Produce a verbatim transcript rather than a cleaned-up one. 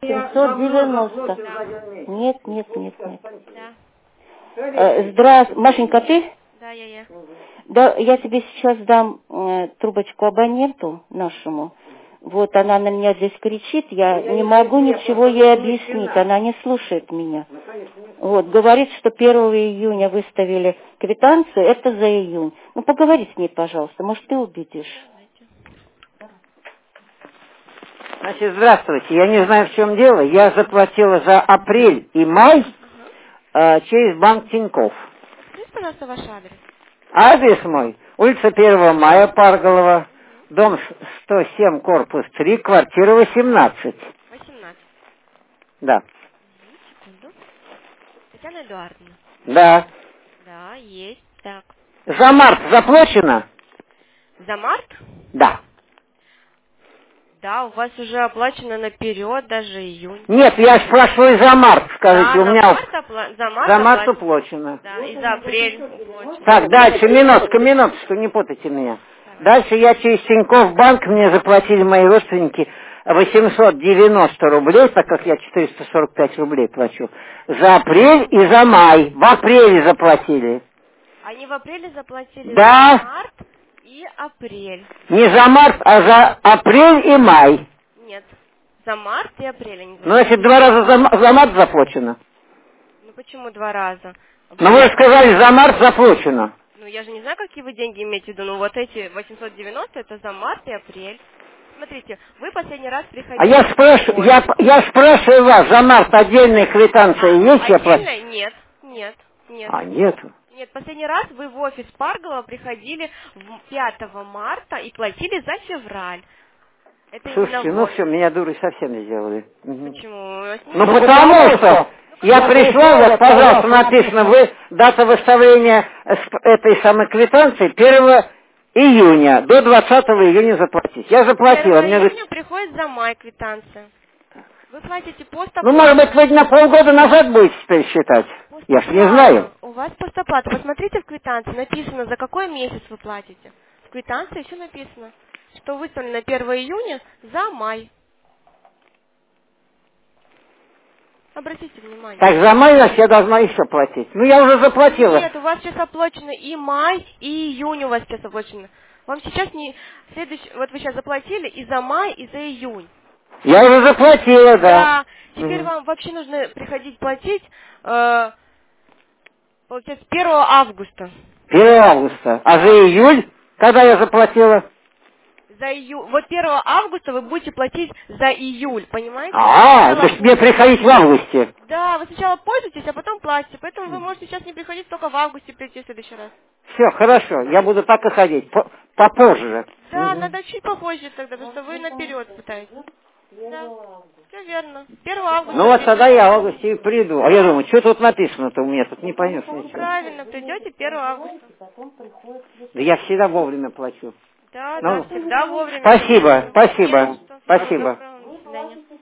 семьсот девяносто. Нет, нет, нет, нет. Да. Э, Здравствуй. Машенька, ты? Да, я, я. Да, я тебе сейчас дам э, трубочку абоненту нашему. Вот она на меня здесь кричит, я не могу ничего ей объяснить, она не слушает меня. Вот, говорит, что первого июня выставили квитанцию, это за июнь. Ну, поговори с ней, пожалуйста, может, ты убедишь. Значит, здравствуйте. Я не знаю, в чем дело. Я заплатила за апрель и май Ага. э, через банк Тинькофф. Скажите, пожалуйста, ваш адрес. Адрес мой. Улица первого мая, Парголова. Дом сто семь, корпус три, квартира восемнадцать. восемнадцать. Да. Угу, секунду. Татьяна Эдуардовна. Да. Да, есть. Так. За март заплачено? За март? Да. Да, у вас уже оплачено наперед, даже июнь. Нет, я спрашиваю за март, скажите, Да, у за меня март, опла- за март, за март оплачено. уплачено. Да, и за апрель уплачено. Так, дальше, минутку, минуточку, не путайте меня. Давай. Дальше я через Тинькофф банк, мне заплатили мои родственники восемьсот девяносто рублей, так как я четыреста сорок пять рублей плачу, за апрель и за май. В апреле заплатили. Они в апреле заплатили Да. за март и апрель. Не за март, а за апрель и май. Нет, за март и апрель они Ну, если заплатили. два раза за, м- за март заплачено. Ну почему два раза? Ну, вы же сказали, за март заплачено. Ну я же не знаю, какие вы деньги имеете в виду. Ну вот эти восемьсот девяносто это за март и апрель. Смотрите, вы последний раз приходили... А я спрашиваю, я, я спрашиваю вас, за март отдельная квитанция А, есть? Я плачу? отдельно? Нет, нет, нет. А, нету. Нет, последний раз вы в офис Парголова приходили в пятого марта и платили за февраль. Это именно Слушайте, в ну офис. все, меня дурой совсем сделали. Мгм. Почему? У вас не- Ну потому что я пришла, вот, пожалуйста, написано, вы дата выставления сп- этой самой квитанции первого июня, до двадцатого июня заплатить. Я заплатила. первого Мне говорит, июня приходит за май квитанция. Вы платите постоплату. ну, может быть, вы на полгода назад будете теперь считать? Я ж не знаю. У вас постоплата. Посмотрите в квитанции, написано, за какой месяц вы платите. В квитанции все написано, что выставлено первого июня за май. Обратите внимание. Так, за май значит, я должна еще платить. Ну, я уже заплатила. Нет, у вас сейчас оплачено и май, и июнь у вас сейчас оплачено. Вам сейчас не... Следующий... Вот вы сейчас заплатили и за май, и за июнь. Я уже заплатила, да. Да. Теперь Мгм. вам вообще нужно приходить платить, э, получается, первого августа. первого августа. А за июль, когда я заплатила? За июль. Вот первого августа вы будете платить за июль, понимаете? А, Сначала- то есть мне приходить в августе. Да, вы сначала пользуетесь, а потом платите. Поэтому вы можете сейчас не приходить, только в августе прийти в следующий раз. Все, хорошо, я буду так и ходить, по- попозже. Да, Мгм. надо чуть попозже тогда, потому что вы наперед пытаетесь. Да, все верно. первого августа. Ну вот придете. тогда я в августе и приду. А я думаю, что тут написано-то у меня, тут не поймешь ничего. Правильно, придете первого августа. Да я всегда вовремя плачу. Да, Ну, да, всегда вовремя. спасибо, спасибо, Не за что. Всего спасибо. доброго. До свидания.